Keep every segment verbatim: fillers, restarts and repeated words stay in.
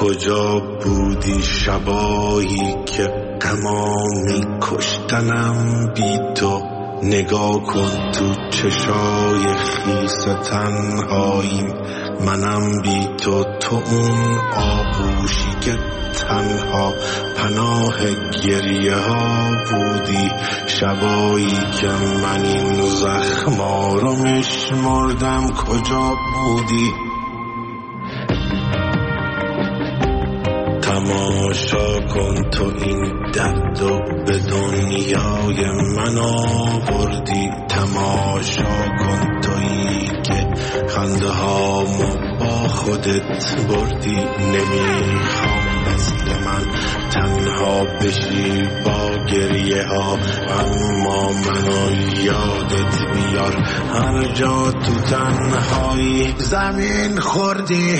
کجا بودی شبایی که غمامی کشتنم بی تو؟ نگاه کن تو چشای خیس تنهاییم، منم بی تو، تو اون آغوشی که تنها پناه گریه ها بودی. شبایی که من این زخما رو میشمردم کجا بودی؟ تماشا کن تو این درد و به دنیای من آوردی. تماشا کن تویی که خنده هامو با خودت بردی. نمیخوام مثل من تنها بشی با گریه ها، اما منو یادت بیار هر جا تو تنهایی زمین خوردی.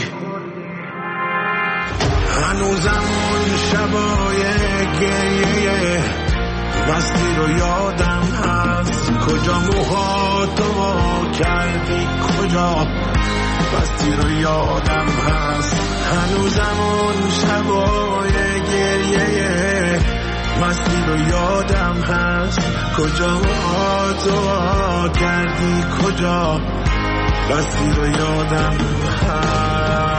هنوزم اون شبای گریه مستی رو یادم هست. کجا موهاتو کردی، کجا مستی رو یادم هست. هنوزم اون شبای گریه مستی رو یادم هست. کجا موهاتو کردی، کجا مستی رو یادم هست.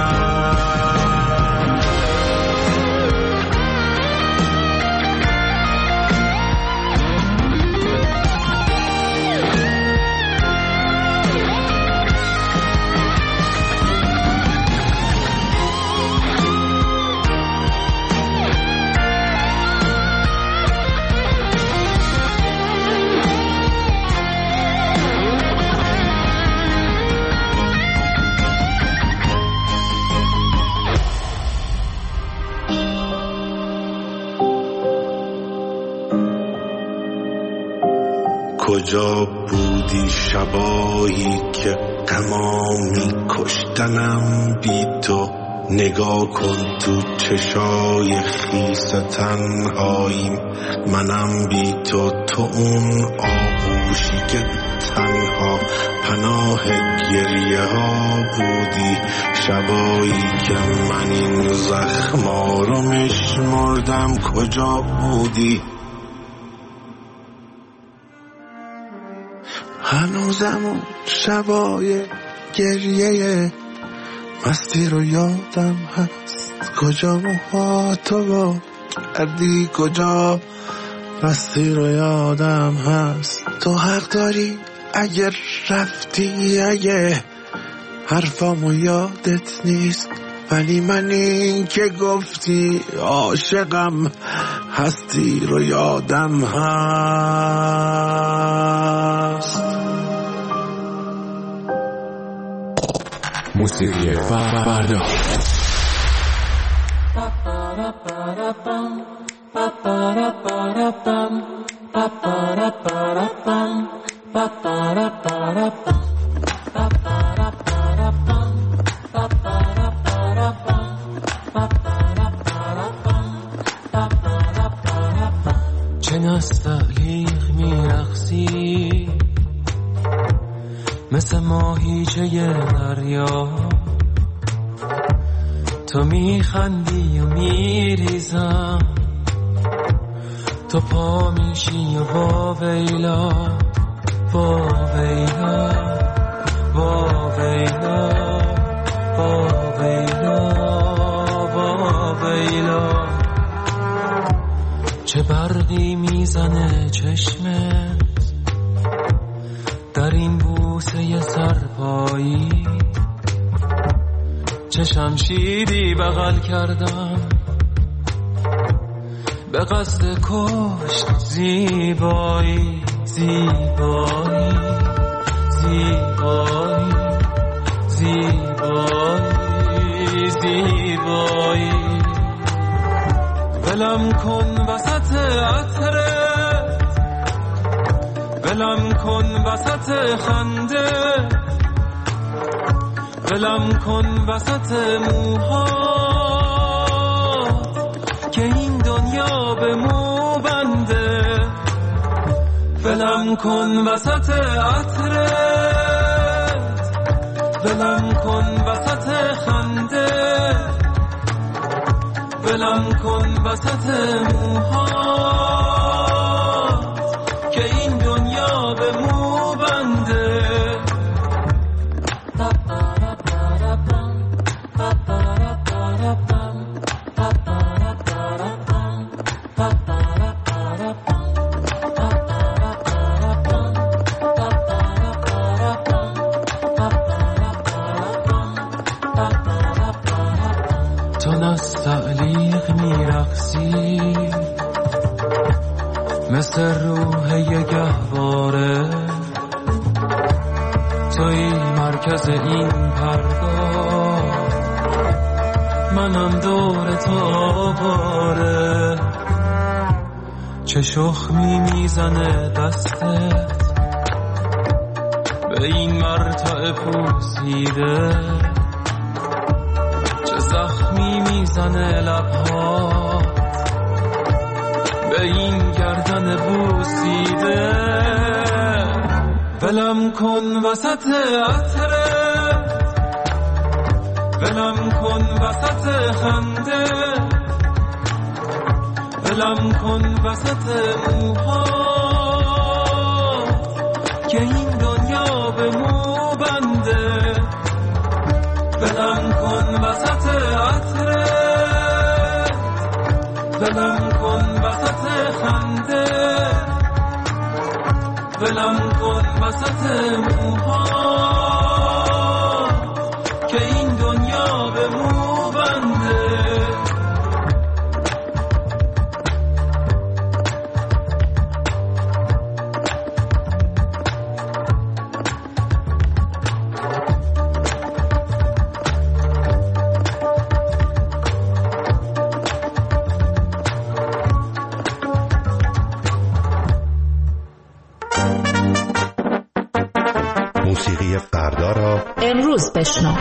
کجا بودی شبایی که غمامی کشتنم بی تو؟ نگاه کن تو چشای خیس تنهاییم، منم بی تو، تو اون آغوشی که تنها پناه گریه ها بودی. شبایی که من این زخما رو میشمردم کجا بودی؟ هنوزم اون شبای گریه مستی رو یادم هست. کجا موهاتو کردی، کجا مستی رو یادم هست. تو حق داری اگر رفتی، اگه حرفامو یادت نیست، ولی من این که گفتی عاشقم هستی رو یادم هست. موسیقی فردا چه نستعلیق میرقصی مثل ماهیچه دریا، تو میخندی و میریزم، تو پا میشی و واویلا واویلا واویلا واویلا واویلا. چه برقی میزنه چشمت در این بوسه سرپایی، چه شمشیری بغل کردم به قصد کشت زیبایی زیبایی زیبایی زیبایی زیبایی. ولم کن وسط عطرت، ولم کن وسط خنده، ولم کن وسط موهات که این دنیا به مو بنده. ولم کن وسط عطرت، ولم کن وسط خنده، ولم کن وسط موهات که این دنیا به مو بنده. تو نستعلیق میرقصی مثل روح یه گهواره، توی مرکز این پرگاه، منم دور تو آواره. چه شخمی میزنه دستت به این مرتع پوسیده، چه زخمی میزنه لبهات به این گردن بوسیده. ولم کن وسط عطرت، ولم کن وسط خنده، ولم کن وسط موهات که این دنیا به مو بنده. ولم کن وسط عطرت، ولم کن وسط خنده، ولم کن وسط موهات که این دنیا به مو بنده. موسیقی فردا را امروز بشنو.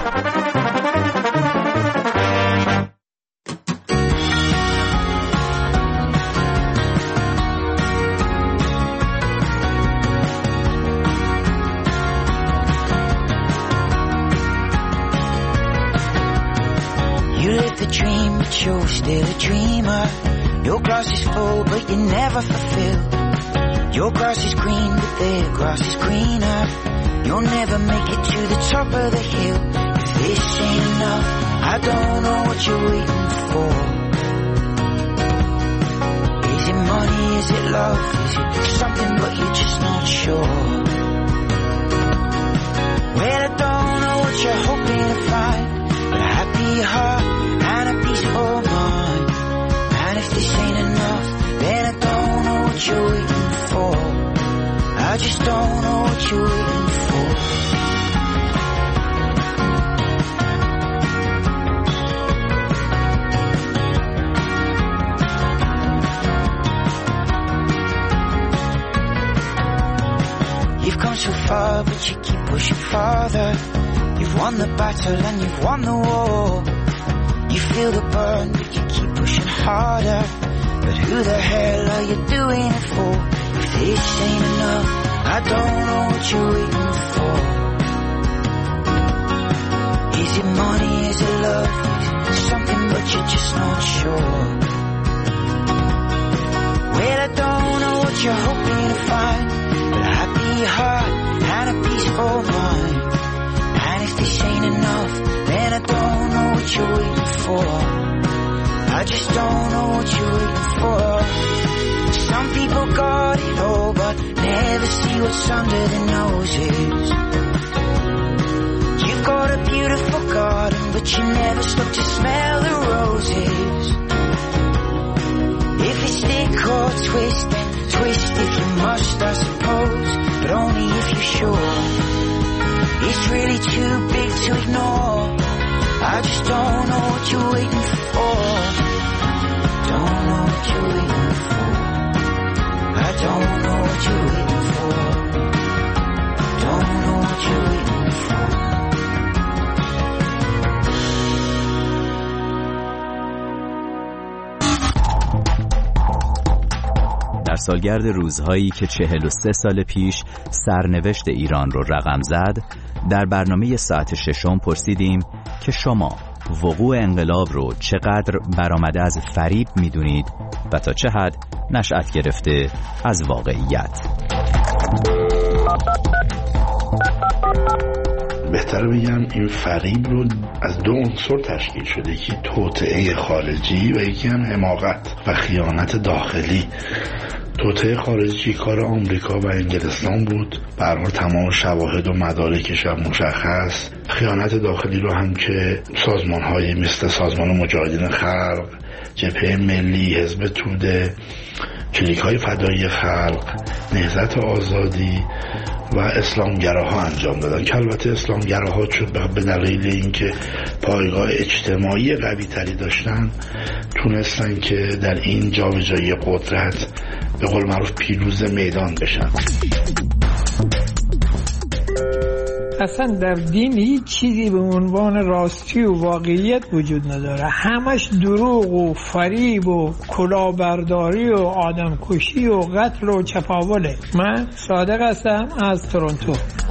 You live the dream, but you're still a dreamer. Your glass is full, but you never fulfill. Your grass is green, but their grass is greener. You'll never make it to the top of the hill. If this ain't enough, I don't know what you're waiting for. Is it money, is it love, is it something but you're just not sure? Well, I don't know what you're hoping to find, but a happy heart and a peaceful mind. And if this ain't enough, then I don't know what you're waiting for. I just don't know what you're waiting for. You've come so far, but you keep pushing farther. You've won the battle and you've won the war. You feel the burn, but you keep pushing harder. But who the hell are you doing it for? If this ain't enough, I don't know what you're waiting for. Is it money, is it love, is it something but you're just not sure? Well, I don't know what you're hoping to find, but a happy heart and a peaceful mind. And if this ain't enough, then I don't know what you're waiting for. I just don't know what you're waiting for. Some people got it all, but never see what's under their noses. You've got a beautiful garden, but you never stop to smell the roses. If it's stick or twist, then twist if you must, I suppose, but only if you're sure. It's really too big to ignore. I just don't know what you're waiting for. Don't know what you're waiting for. I don't know what you're waiting for. Don't know what you're waiting for. در سالگرد روزهایی که چهل و سه سال پیش سرنوشت ایران رو رقم زد، در برنامه ساعت ششم پرسیدیم که شما وقوع انقلاب رو چقدر برآمده از فریب میدونید و تا چه حد نشأت گرفته از واقعیت. بهتره بگم این فریب رو از دو عنصر تشکیل شده، یکی توطئه خارجی و یکی هم حماقت و خیانت داخلی. توطئه خارجی کار آمریکا و انگلستان بود، به هر حال تمام شواهد و مدارکش هم مشخص. خیانت داخلی رو هم که سازمان‌های مثل سازمان مجاهدین خلق، جبهه ملی، حزب توده، کلیک‌های فدایی خلق، نهضت آزادی و اسلامگراها انجام دادن که البته اسلامگراها چون به دلیل اینکه پایگاه اجتماعی قوی تری داشتن تونستن که در این جابجایی قدرت به قول معروف پیروز میدان بشن. اصلا در دین هیچ چیزی به عنوان راستی و واقعیت وجود نداره، همش دروغ و فریب و کلاهبرداری و آدمکشی و قتل و چپاوله. من صادق هستم از تورنتو.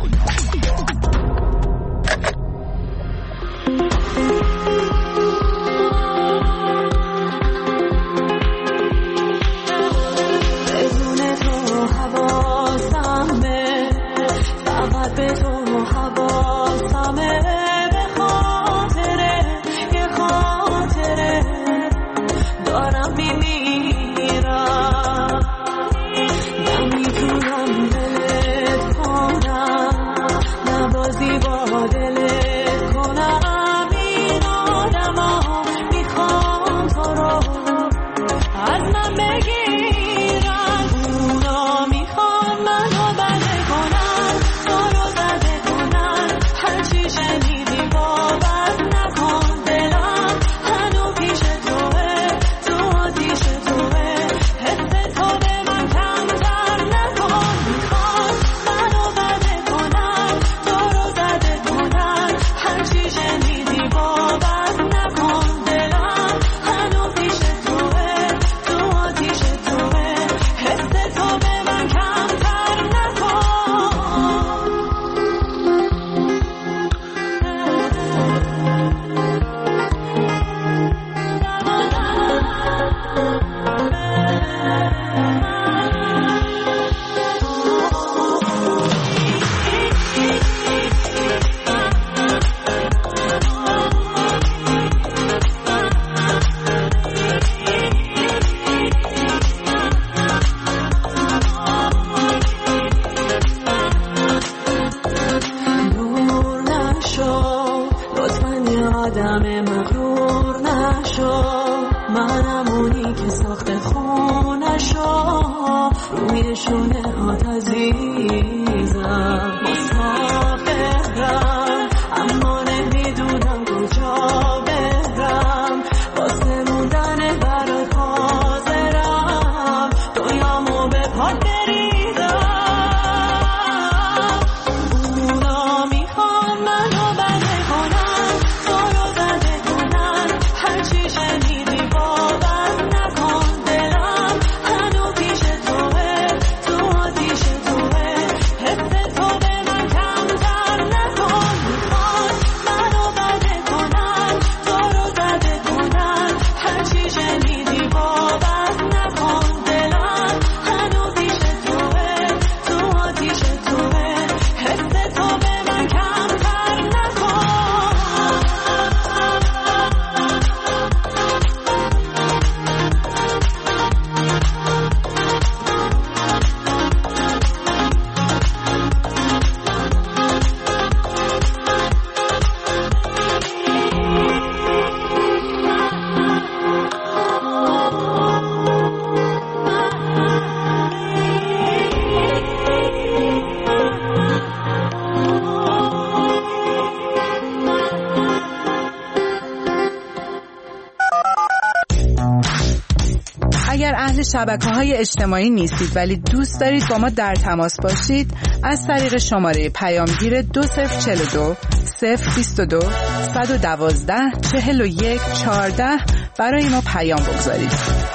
شبکه‌های اجتماعی نیستید ولی دوست دارید با ما در تماس باشید، از طریق شماره پیامگیر دو صفر چهل و دو صفر بیست و دو صد و دوازده چهل و یک چهارده برای ما پیام بگذارید.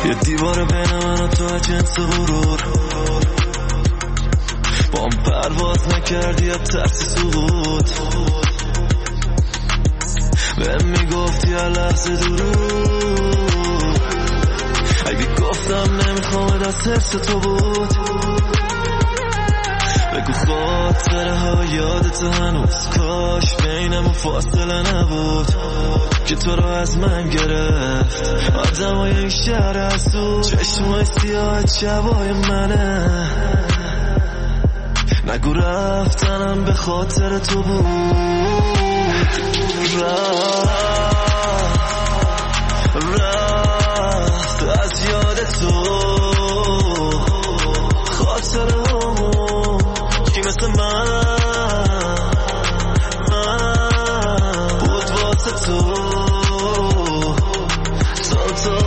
یه دیوار بین من و تو جنس غرور با هم پرواز نکردی یا ترسی سقوط بهم میگفتی هر لحظه درود اگه گفتم نمیخوام دست حفظ تو بود بگو خاطره ها یادت هنوز کاش بینمون فاصله نبود که تو رو از من گرفت آدمای این شهر حسود چشمای سیاه شبای منه نگو رفتنم به خاطر تو بود رفت رفت از یاد تو خاطره همون کی مثل من بود واسه تو تو تو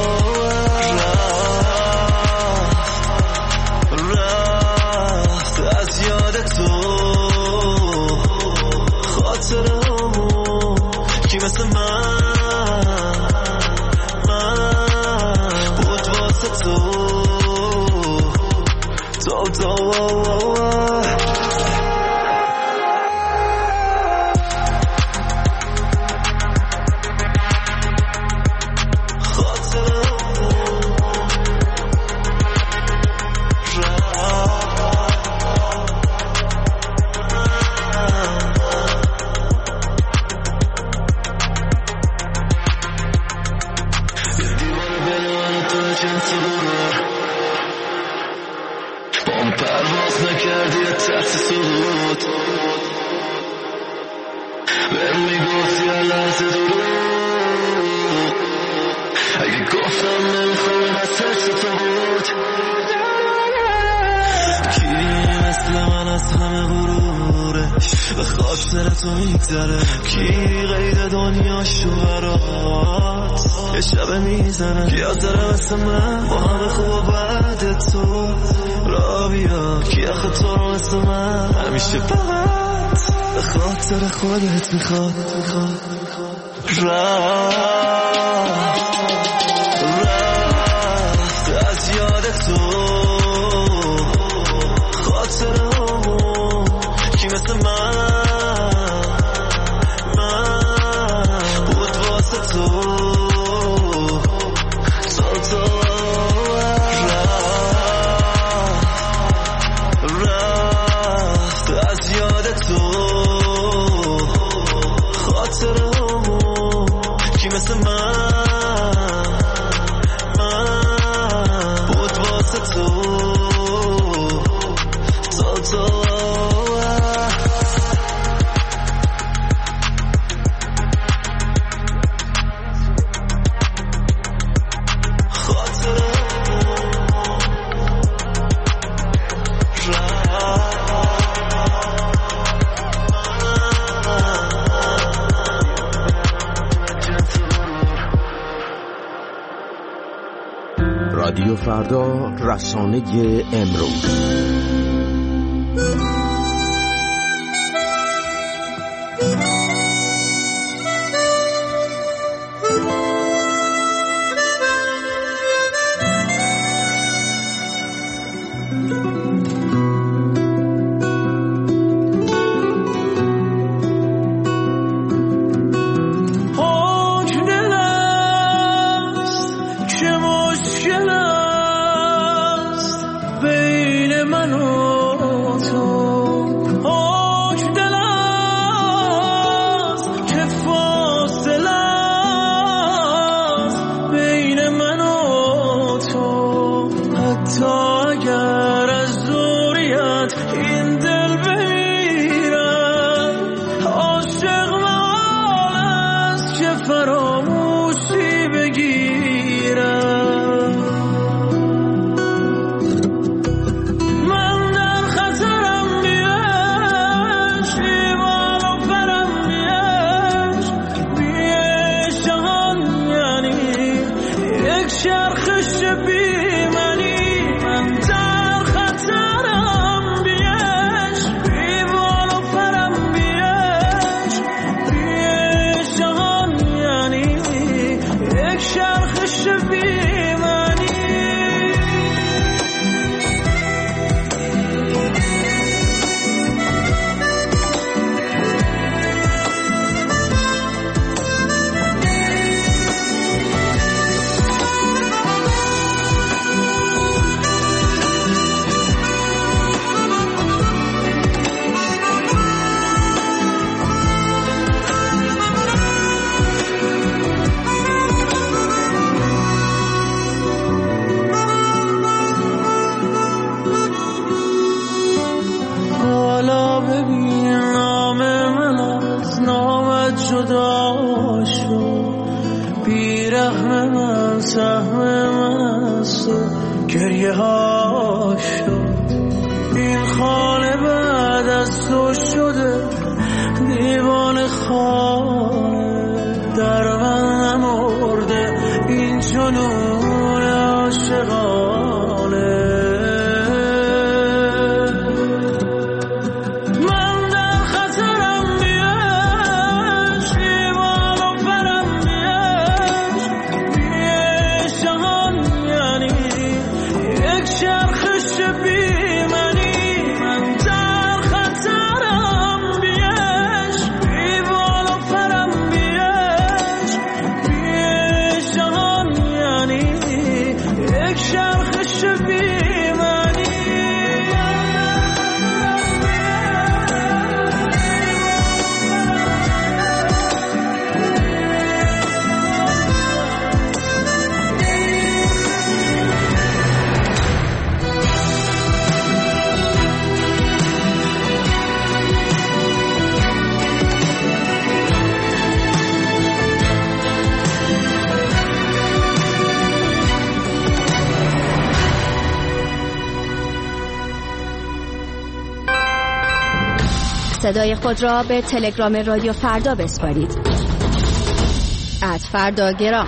رفت رفت از یاد تو خاطره همون کی مثل من بود واسه تو تو تو کی قید دنیا شوهرات یه شب میزنه کی آزره مثل من با همه خوب و بعد تو را بیا کی آخه تو رو مثل من همیشه فقط به خاطر خودت میخواد رفت رفت از یاد تو خاطر همون کی مثل من رادیو فردا، رسانه امروز. شرخش بی من باعث گریه ها شد. این خانه بعد از تو شده دیوان خانه، در من نمرده این جنون عاشقانه. صدای خود را به تلگرام رادیو فردا بسپارید. ات فرداگرام.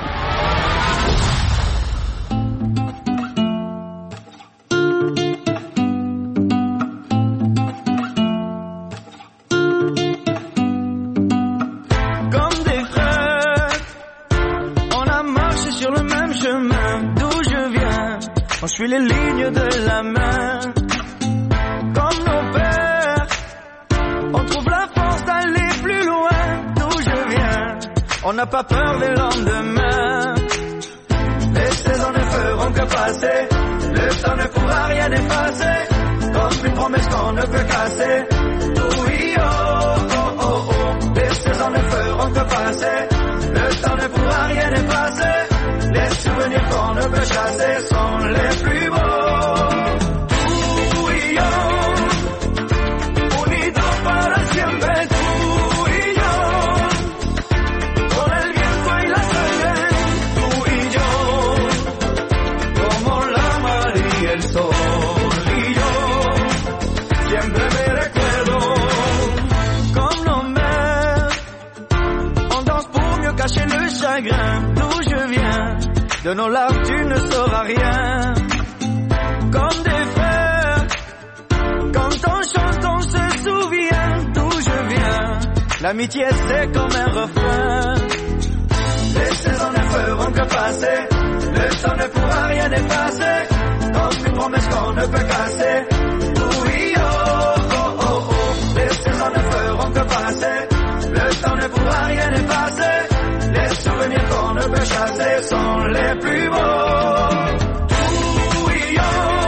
Comme des frères, on a marché sur le même chemin d'où je viens. On suit les lignes de la main. Comme nos pères, on trouve la force d'aller plus loin d'où je viens. On n'a pas peur des lendemains. Les saisons ne feront que passer. Le temps ne pourra rien effacer. Comme une promesse qu'on ne peut casser. Oui, oh, oh, oh, oh. Les saisons ne feront que passer. Le temps ne pourra rien effacer. Les souvenirs qu'on ne peut chasser sont les plus beaux. Oui, oh. Unidos para siempre, tú y yo. Con el viento y la sangre, tú y yo. Como la mar y el sol y yo. Siempre me recuerdo. Comme nos mères, on danse pour mieux cacher le chagrin. D'où je viens, de nos larmes tu ne sauras rien. Comme des frères, quand on chante on se souvient d'où je viens. L'amitié c'est comme un refrain. Les saisons ne feront que passer. Le temps ne pourra rien effacer. Comme une promesse qu'on ne peut casser. Oui, oh, oh, oh, oh. Les saisons ne feront que passer. Le temps ne pourra rien effacer. Les souvenirs qu'on ne peut chasser sont les plus beaux. Tú y yo,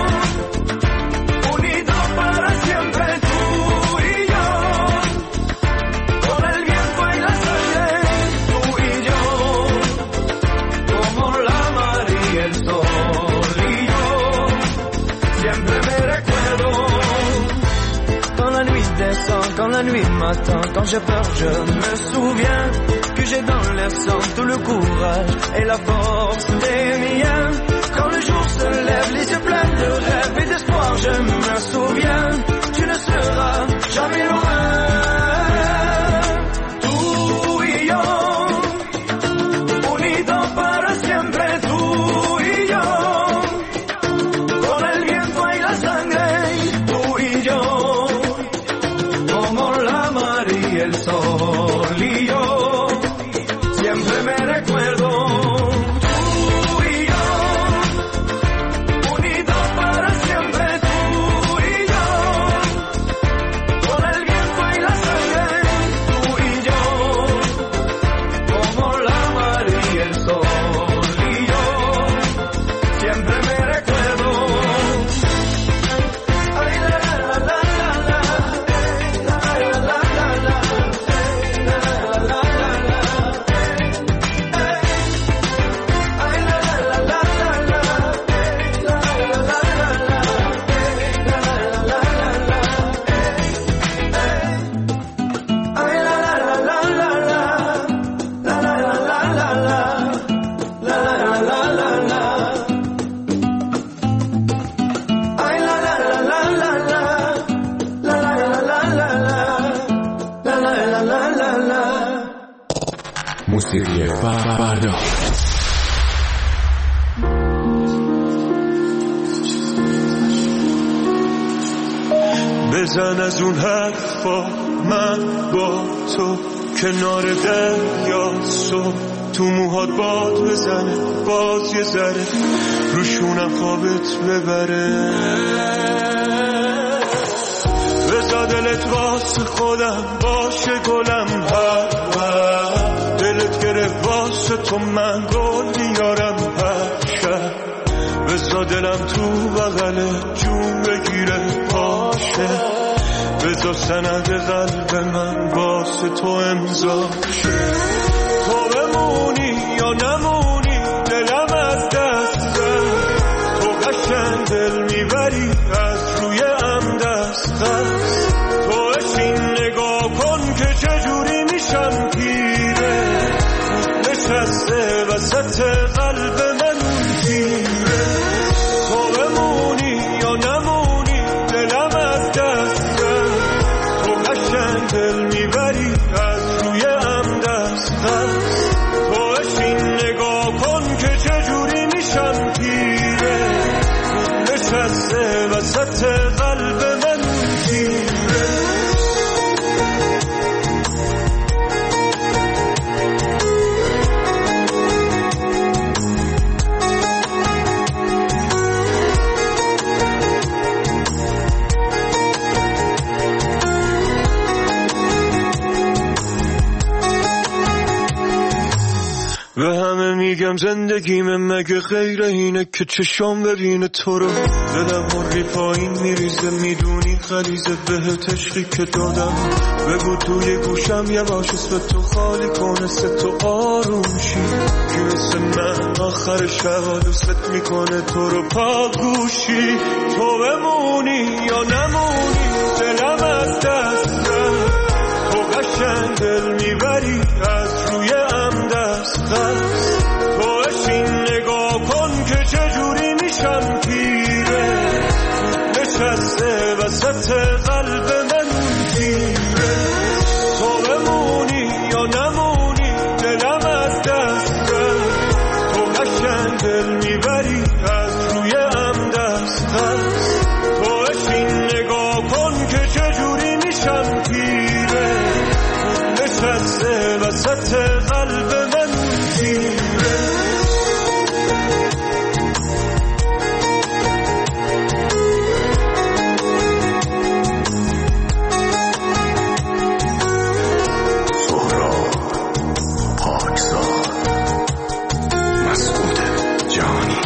unidos para siempre, tú y yo. Con el viento y la sangre, tú y yo. Como la mar y el sol y yo. Siempre me recuerdo. Quand la nuit descend, quand la nuit m'attend, quand j'ai peur, je me souviens que j'ai dans l'air sang tout le courage et la force des miens. Quand le jour se lève, les yeux pleins de rêves et d'espoir, je me souviens, tu ne seras jamais loin. Tú y yo, unidos para siempre, tú y yo. Con el viento y la sangre, tú y yo. Como la mar y el sol y yo. Siempre me recuerdo. Tú y yo. موسیقی فردا. بزن از اون حرفا من با تو کنار دریا صبح تو موهات باد بزنه باز یه ذره روشونم خوابت ببره بزا دلت واسه خودم باشه گلم هر هر دلت گرفت واسه تو من گل بیارم هر شب بزا دلم تو بغل جون بگیره باشه بزا سند قلب من واسه تو امضا شه تو بمونی یا نمونی دلم از دست تو قشنگ دل میبری از روی ام دست دست تو اشین نگاه کن که چجوری میشم پیره نشسته وسط قلب من تیره تو بمونی یا نمونی دلم از دست تو قشنگ دل میبری از روی ام دست دست تو اشین نگاه کن که چجوری میشم پیره نشسته وسط قلب من تیره به همه میگم زندگیم مگه غیر اینه که چشام ببینه تو رو دلم مری پایین میریزه میدونی غریزه بهت عشقی که دادم بگو توی گوشم یه باش اسم تو خالی کنه ست تو آروم شی که مثل من آخر شب دوست میکنه تو رو پاگوشی تو بمونی یا نمونی دلم از دست تو قشنگ دل میبری از روی ام دست دست تو اشین نگاه کن که چجوری میشم پیره نشسته وسط قلب من تیره تو بمونی یا نمونی دلم از دست تو قشنگ دل میبری از روی ام دست دست تو اشین نگاه کن که چجوری میشم پیره نشسته وسط قلب من تیره سهراب پاکزاد مسعود جانی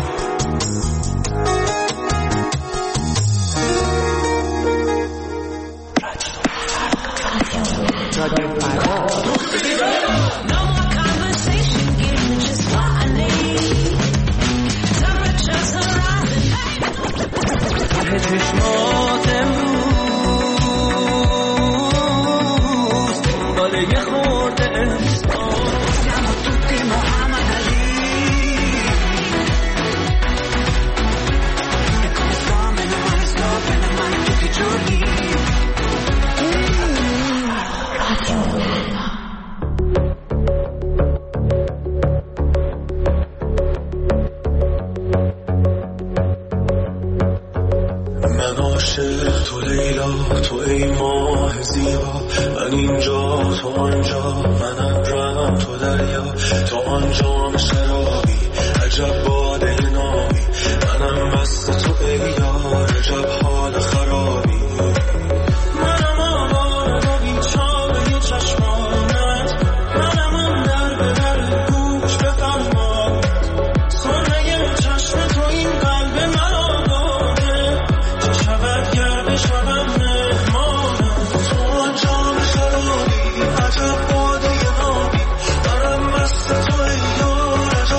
چشمات امروز دنبال یه خورده امسان توی محمد علی کامل من استاپن من توی جوری تو لیلا تو ای ماه زیبا من اینجا تو آنجا من ابرم تو دریا تو آنجا شرابی عجب باده نامی منم مست تو ای یار عجب حال خرابی منم آوار و بیچاره چشمانت منم اون در به در گوش به غمات سرنه چشم تو این قلب مرا داده چه شود گرد شبم مهمانم تو آنجا شرابی عجب باده نامی منم مست تو ای یار عجب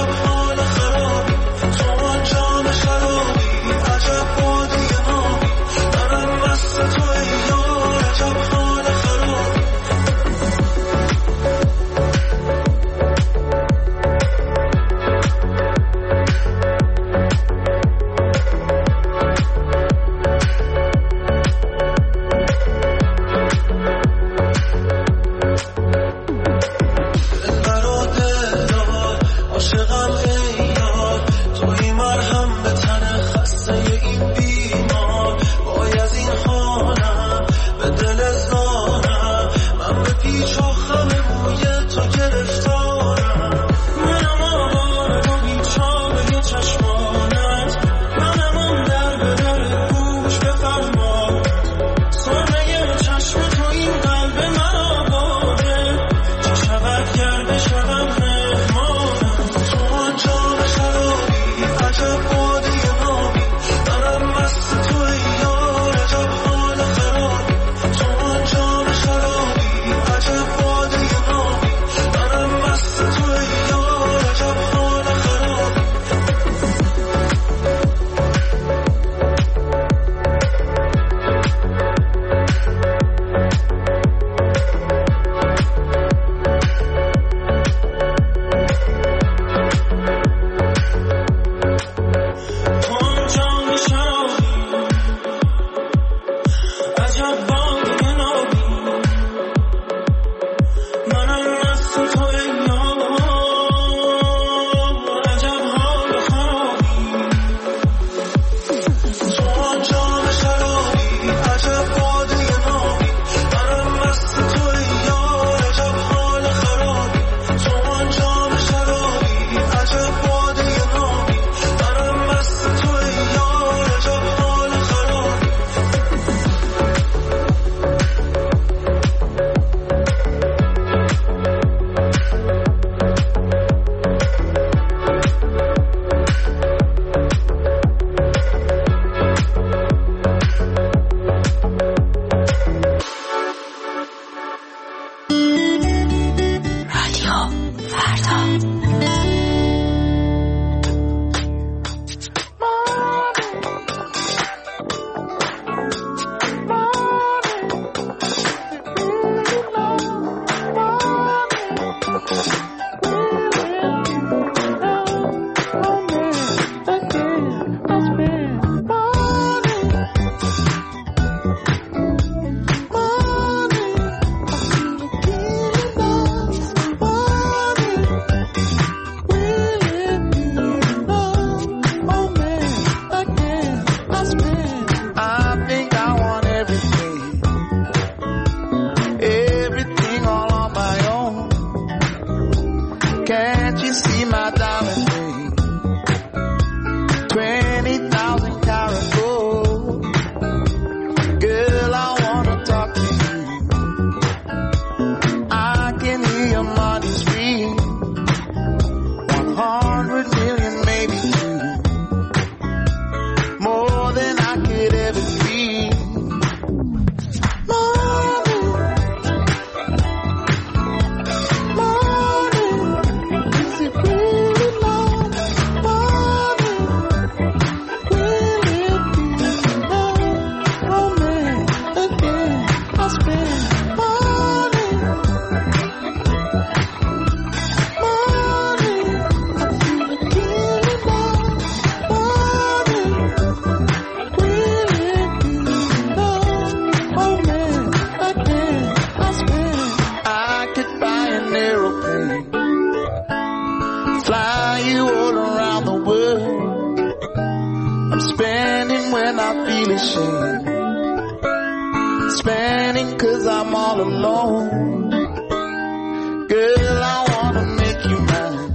I'm spending when I feel ashamed. Spending cause I'm all alone. Girl, I wanna make you mine.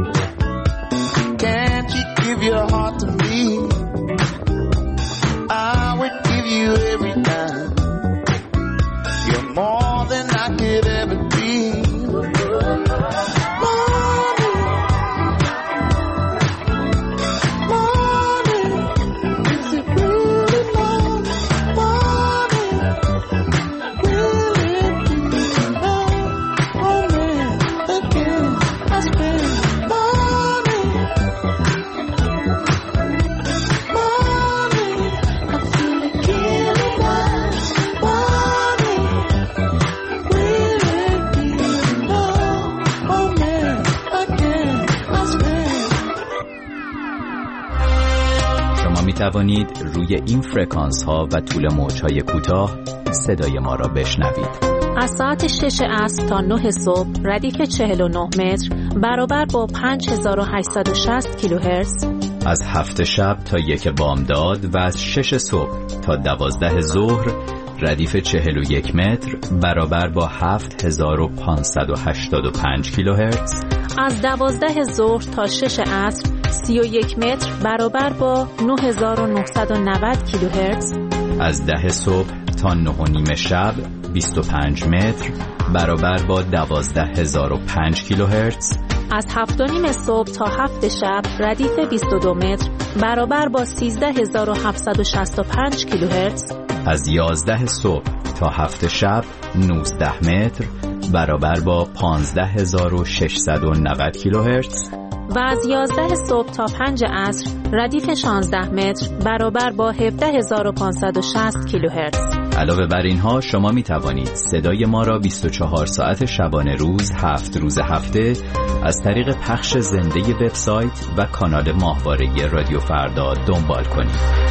Can't you give your heart to me? I would give you every time. You're more than I could ever be. توانید روی این فرکانس ها و طول موج های کوتاه صدای ما را بشنوید. از ساعت شش عصر تا نه صبح ردیف چهل و نه متر برابر با پنج هزار و هشتصد و شصت کیلوهرتز. از هفت شب تا یک بامداد و از شش صبح تا دوازده ظهر ردیف چهل و یک متر برابر با هفت هزار و پانصد و هشتاد و پنج کیلوهرتز. از دوازده ظهر تا شش عصر سی و یک متر برابر با نه هزار و نهصد و نود کیلوهرتز. از ده صبح تا نه و نیم شب بیست و پنج متر برابر با دوازده هزار و پنج کیلوهرتز. از هفت و نیم صبح تا هفت شب ردیف بیست و دو متر برابر با سیزده هزار و هفتصد و شصت و پنج کیلوهرتز. از یازده صبح تا هفت شب نوزده متر برابر با پانزده هزار و ششصد و نود کیلوهرتز. و از یازده صبح تا پنج عصر ردیف شانزده متر برابر با هفده هزار و پانصد و شصت کیلوهرتز. علاوه بر اینها شما می توانید صدای ما را بیست و چهار ساعت شبانه روز هفت روز هفته از طریق پخش زنده وبسایت و کانال ماهواره رادیو فردا دنبال کنید.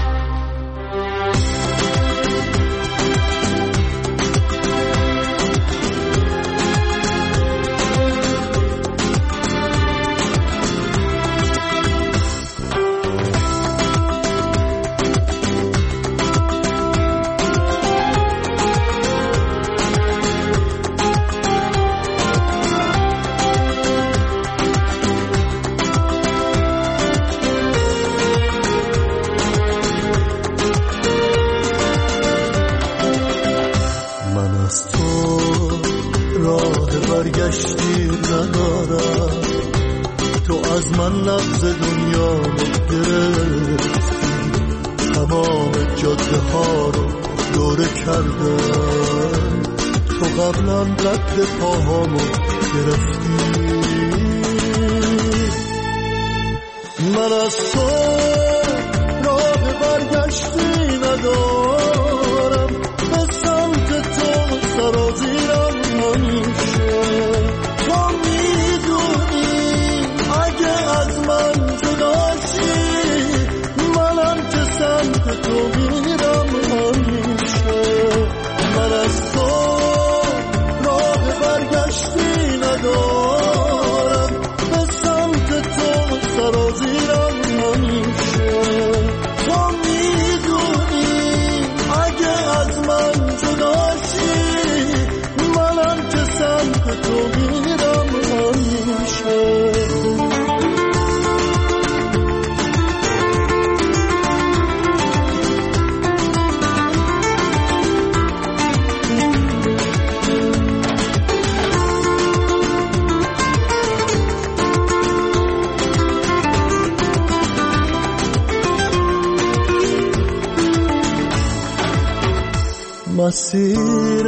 مسیر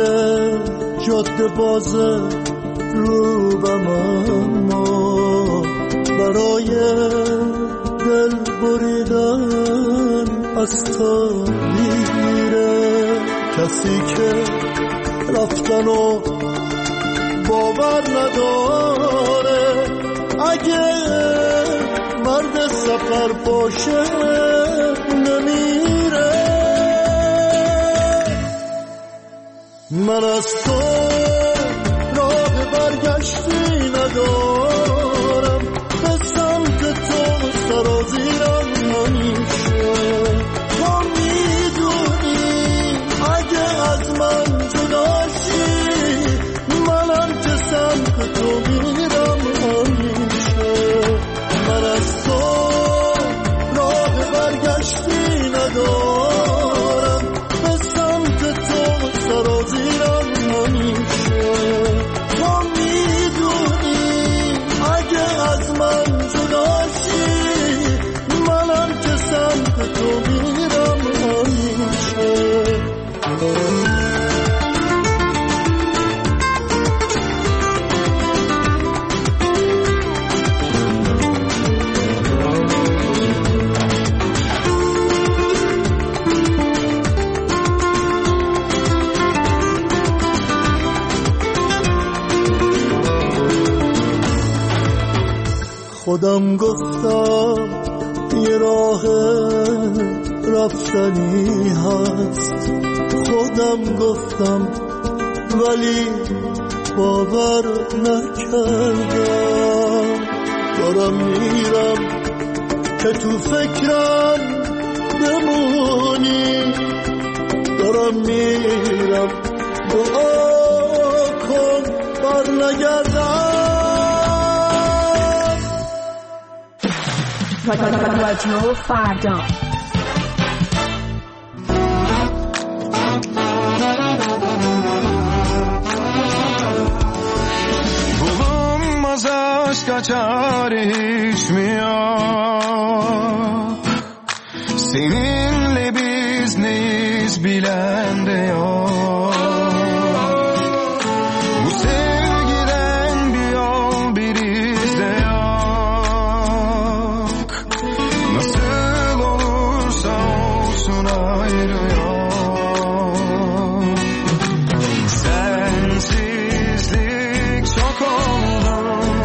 جاده باز رو به ما برای دل بریدن از تو میره. کسی که رفتن و باور نداره اگه مرد سفر باشه نمیره. من از تو راه برگشتی ندارم، به سمت تو سرازیرم همیشه. خودم گفتم یه راه رفتنی هست، خودم گفتم ولی باور نکردم. دارم میرم که تو فکرم بمونی، دارم میرم دعا کن بر نگردم. رادیو فردا kaçar içmiyor. Seninle biz neyiz bilen de yok. Bu sevgiden bir yol bir iz de yok. Nasıl olursa olsun ayrı yok. Sensizlik çok oldu.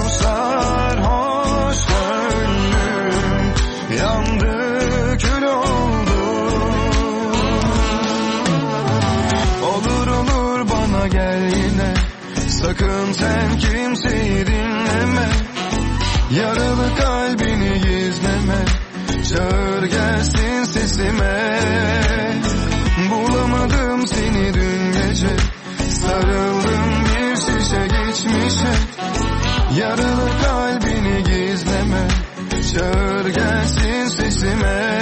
Sakın sen kimseyi dinleme, yaralı kalbini gizleme, çağır gelsin sesime. Bulamadım seni dün gece, sarıldım bir şişe geçmişe. Yaralı kalbini gizleme, çağır gelsin sesime.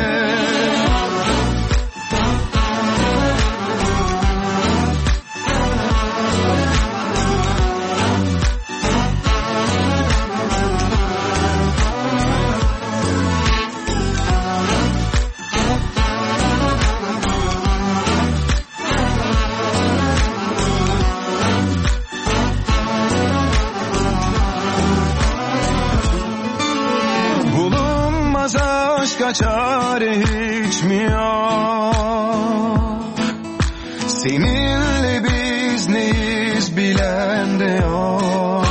Çare hiç mi yok? Seninle biz neyiz bilen de yok.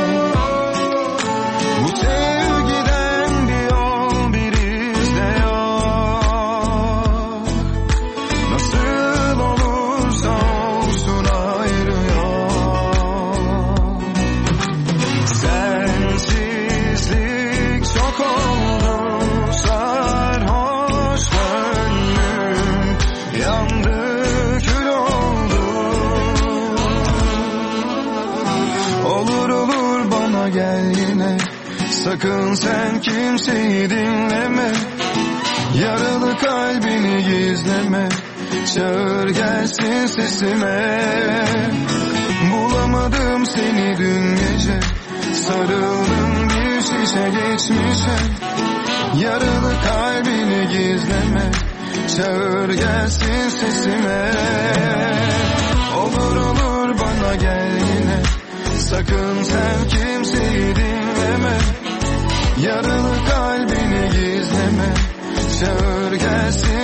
Bu sevgiden bir yol bir iz de yok. Nasıl olursa olsun ayrı yok. Sensizlik çok oldu. Gel yine, sakın sen kimseyi dinleme, yaralı kalbini gizleme, çağır gelsin sesime. Bulamadım seni dün gece, sarıldım bir şişe geçmişe. Yaralı kalbini gizleme, çağır gelsin sesime. Olur olur bana gel yine, sakın sen kimseyi dinleme, yaralı kalbini gizleme, çağır gelsin